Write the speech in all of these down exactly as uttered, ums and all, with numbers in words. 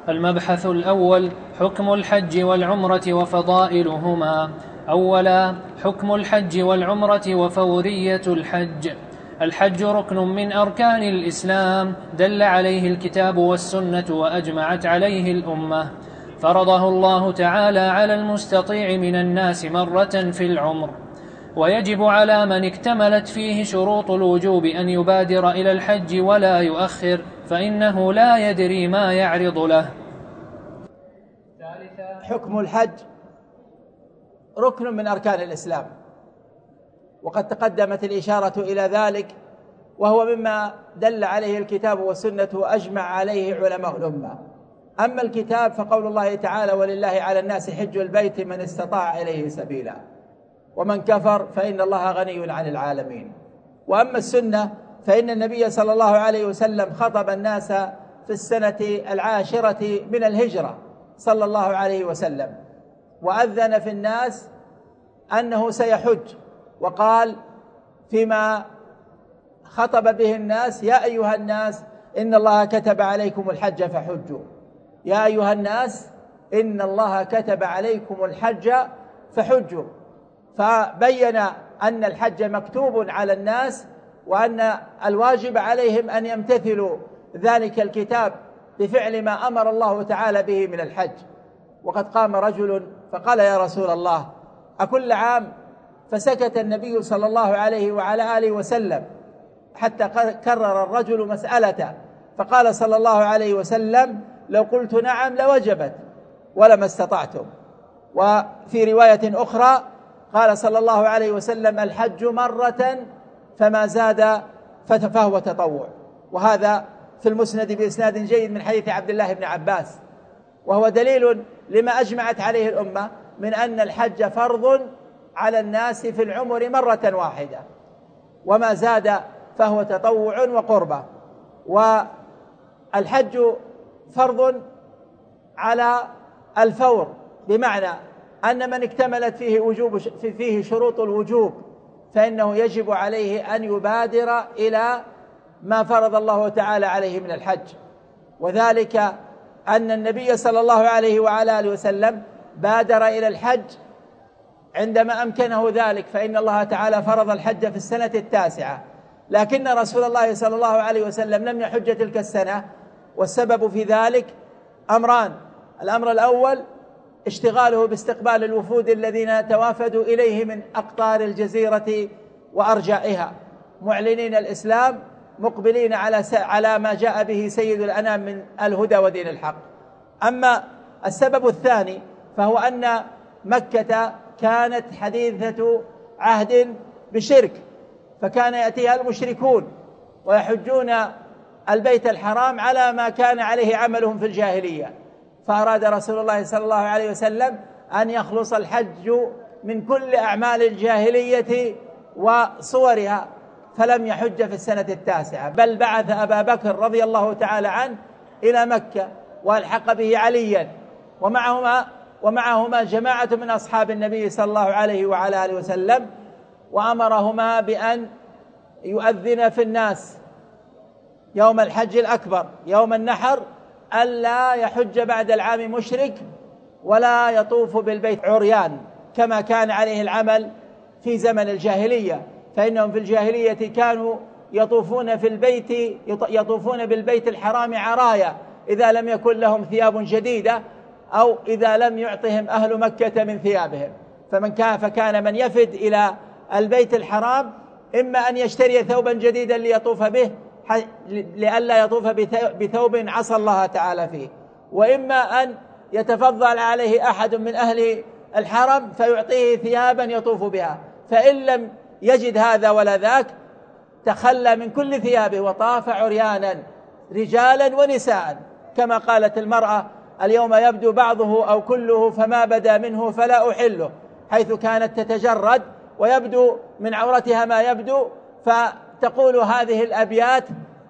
المبحث الأول: حكم الحج والعمرة وفضائلهما. أولا: حكم الحج والعمرة وفورية الحج. الحج ركن من أركان الإسلام دل عليه الكتاب والسنة وأجمعت عليه الأمة، فرضه الله تعالى على المستطيع من الناس مرة في العمر، ويجب على من اكتملت فيه شروط الوجوب أن يبادر إلى الحج ولا يؤخر، فإنه لا يدري ما يعرض له. حكم الحج ركن من أركان الإسلام، وقد تقدمت الإشارة إلى ذلك، وهو مما دل عليه الكتاب والسنة وأجمع عليه علماء الأمة. أما الكتاب فقول الله تعالى: ولله على الناس حج البيت من استطاع إليه سبيلا، ومن كفر فإن الله غني عن العالمين. وأما السنة فإن النبي صلى الله عليه وسلم خطب الناس في السنة العاشرة من الهجرة صلى الله عليه وسلم، وأذن في الناس أنه سيحج، وقال فيما خطب به الناس: يا أيها الناس إن الله كتب عليكم الحج فحجوا. يا أيها الناس إن الله كتب عليكم الحج فحجوا، فبين أن الحج مكتوب على الناس، وأن الواجب عليهم أن يمتثلوا ذلك الكتاب بفعل ما أمر الله تعالى به من الحج. وقد قام رجل فقال: يا رسول الله، أكل عام؟ فسكت النبي صلى الله عليه وعلى آله وسلم حتى كرر الرجل مسألته، فقال صلى الله عليه وسلم: لو قلت نعم لوجبت ولما استطعتم. وفي رواية أخرى قال صلى الله عليه وسلم: الحج مرة فما زاد فهو تطوع. وهذا في المسند بإسناد جيد من حديث عبد الله بن عباس، وهو دليل لما أجمعت عليه الأمة من أن الحج فرض على الناس في العمر مرة واحدة، وما زاد فهو تطوع وقربة. والحج فرض على الفور، بمعنى أن من اكتملت فيه, وجوب فيه شروط الوجوب فإنه يجب عليه أن يبادر إلى ما فرض الله تعالى عليه من الحج. وذلك أن النبي صلى الله عليه وعلى آله وسلم بادر إلى الحج عندما أمكنه ذلك، فإن الله تعالى فرض الحج في السنة التاسعة، لكن رسول الله صلى الله عليه وسلم لم يحج تلك السنة، والسبب في ذلك أمران: الأمر الأول اشتغاله باستقبال الوفود الذين توافدوا إليه من أقطار الجزيرة وأرجائها معلنين الإسلام، مقبلين على على ما جاء به سيد الأنام من الهدى ودين الحق. أما السبب الثاني فهو أن مكة كانت حديثة عهد بشرك، فكان يأتيها المشركون ويحجون البيت الحرام على ما كان عليه عملهم في الجاهلية، فأراد رسول الله صلى الله عليه وسلم أن يخلص الحج من كل أعمال الجاهلية وصورها، فلم يحج في السنة التاسعة، بل بعث أبا بكر رضي الله تعالى عنه إلى مكة والحق به عليا، ومعهما ومعهما جماعة من أصحاب النبي صلى الله عليه وعلى آله وسلم، وأمرهما بأن يؤذن في الناس يوم الحج الأكبر يوم النحر ألا يحج بعد العام مشرك ولا يطوف بالبيت عريان كما كان عليه العمل في زمن الجاهلية، فإنهم في الجاهلية كانوا يطوفون في البيت يطوفون بالبيت الحرام عرايا إذا لم يكن لهم ثياب جديدة، أو إذا لم يعطهم أهل مكة من ثيابهم، فمن كان فكان من يفد إلى البيت الحرام إما أن يشتري ثوبا جديدا ليطوف به لئلا يطوف بثوب عصى الله تعالى فيه، وإما أن يتفضل عليه أحد من أهل الحرم فيعطيه ثيابا يطوف بها، فإن لم يجد هذا ولا ذاك تخلى من كل ثيابه وطاف عريانا رجالا ونساء، كما قالت المرأة: اليوم يبدو بعضه أو كله فما بدا منه فلا أحله، حيث كانت تتجرد ويبدو من عورتها ما يبدو، فتقول هذه الأبيات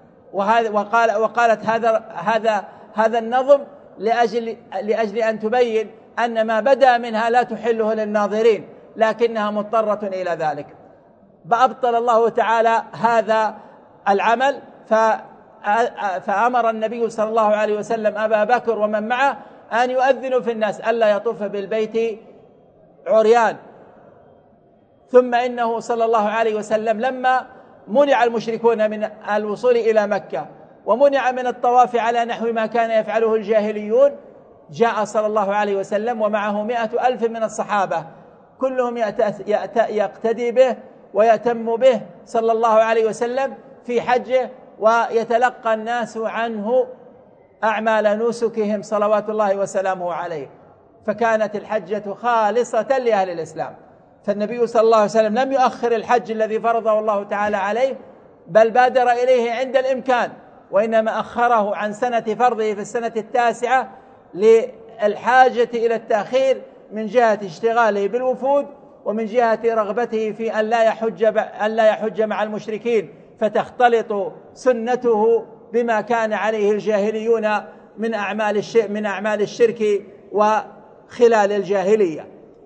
وقال وقالت هذا هذا هذا النظم لأجل لأجل أن تبين أن ما بدا منها لا تحله للناظرين، لكنها مضطرة إلى ذلك. فأبطل الله تعالى هذا العمل، فأمر النبي صلى الله عليه وسلم أبا بكر ومن معه أن يؤذنوا في الناس ألا يطوف بالبيت عريان. ثم إنه صلى الله عليه وسلم لما منع المشركون من الوصول إلى مكة ومنع من الطواف على نحو ما كان يفعله الجاهليون، جاء صلى الله عليه وسلم ومعه مئة ألف من الصحابة كلهم يقتدي به ويأتم به صلى الله عليه وسلم في حجه، ويتلقى الناس عنه أعمال نسكهم صلوات الله وسلامه عليه. فكانت الحجة خالصة لأهل الإسلام. فالنبي صلى الله عليه وسلم لم يؤخر الحج الذي فرضه الله تعالى عليه، بل بادر إليه عند الإمكان، وإنما أخره عن سنة فرضه في السنة التاسعة للحاجة إلى التأخير من جهة اشتغاله بالوفود، ومن جهة رغبته في أن لا يحج أن لا يحج مع المشركين فتختلط سنته بما كان عليه الجاهليون من أعمال الشرك من أعمال الشرك وخلال الجاهلية.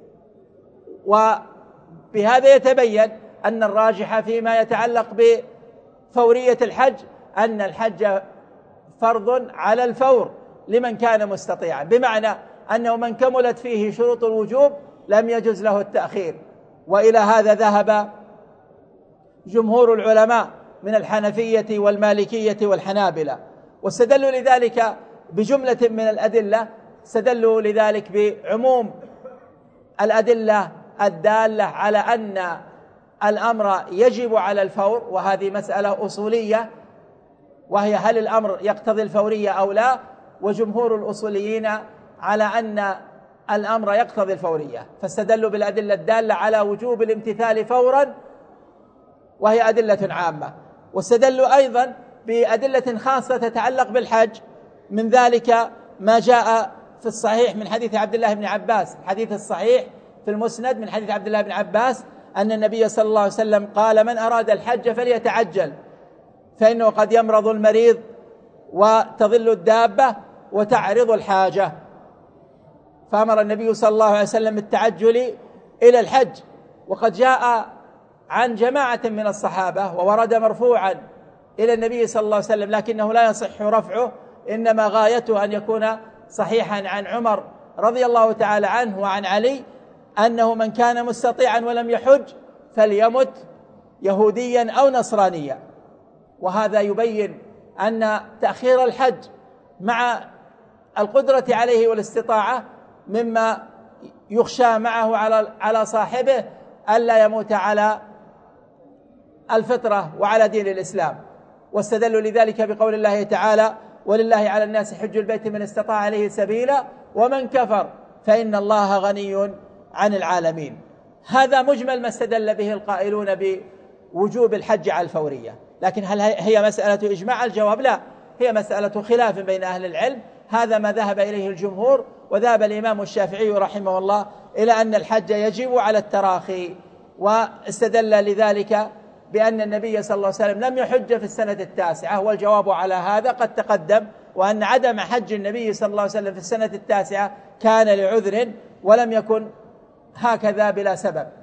وبهذا يتبين أن الراجح فيما يتعلق بفورية الحج أن الحج فرض على الفور لمن كان مستطيعا، بمعنى أنه من كملت فيه شروط الوجوب لم يجوز له التأخير. وإلى هذا ذهب جمهور العلماء من الحنفية والمالكية والحنابلة، واستدلوا لذلك بجملة من الأدلة. استدلوا لذلك بعموم الأدلة الدالة على أن الأمر يجب على الفور، وهذه مسألة أصولية وهي هل الأمر يقتضي الفورية أو لا، وجمهور الأصوليين على أن الأمر يقتضي الفورية، فاستدلوا بالأدلة الدالة على وجوب الامتثال فورا وهي أدلة عامة. واستدلوا أيضا بأدلة خاصة تتعلق بالحج، من ذلك ما جاء في الصحيح من حديث عبد الله بن عباس، الحديث الصحيح في المسند من حديث عبد الله بن عباس أن النبي صلى الله عليه وسلم قال: من أراد الحج فليتعجل فإنه قد يمرض المريض وتضل الدابة وتعرض الحاجة. فأمر النبي صلى الله عليه وسلم بالتعجل إلى الحج. وقد جاء عن جماعة من الصحابة وورد مرفوعا إلى النبي صلى الله عليه وسلم، لكنه لا يصح رفعه، إنما غايته أن يكون صحيحا عن عمر رضي الله تعالى عنه وعن علي أنه من كان مستطيعا ولم يحج فليمت يهوديا أو نصرانيا. وهذا يبين أن تأخير الحج مع القدرة عليه والاستطاعة مما يخشى معه على على صاحبه ألا يموت على الفطرة وعلى دين الإسلام. واستدلوا لذلك بقول الله تعالى: ولله على الناس حج البيت من استطاع عليه سبيلا ومن كفر فإن الله غني عن العالمين. هذا مجمل ما استدل به القائلون بوجوب الحج على الفورية. لكن هل هي مسألة إجماع؟ الجواب لا، هي مسألة خلاف بين أهل العلم. هذا ما ذهب إليه الجمهور، وذهب الإمام الشافعي رحمه الله إلى أن الحج يجب على التراخي، واستدل لذلك بأن النبي صلى الله عليه وسلم لم يحج في السنة التاسعة، والجواب على هذا قد تقدم، وأن عدم حج النبي صلى الله عليه وسلم في السنة التاسعة كان لعذر ولم يكن هكذا بلا سبب.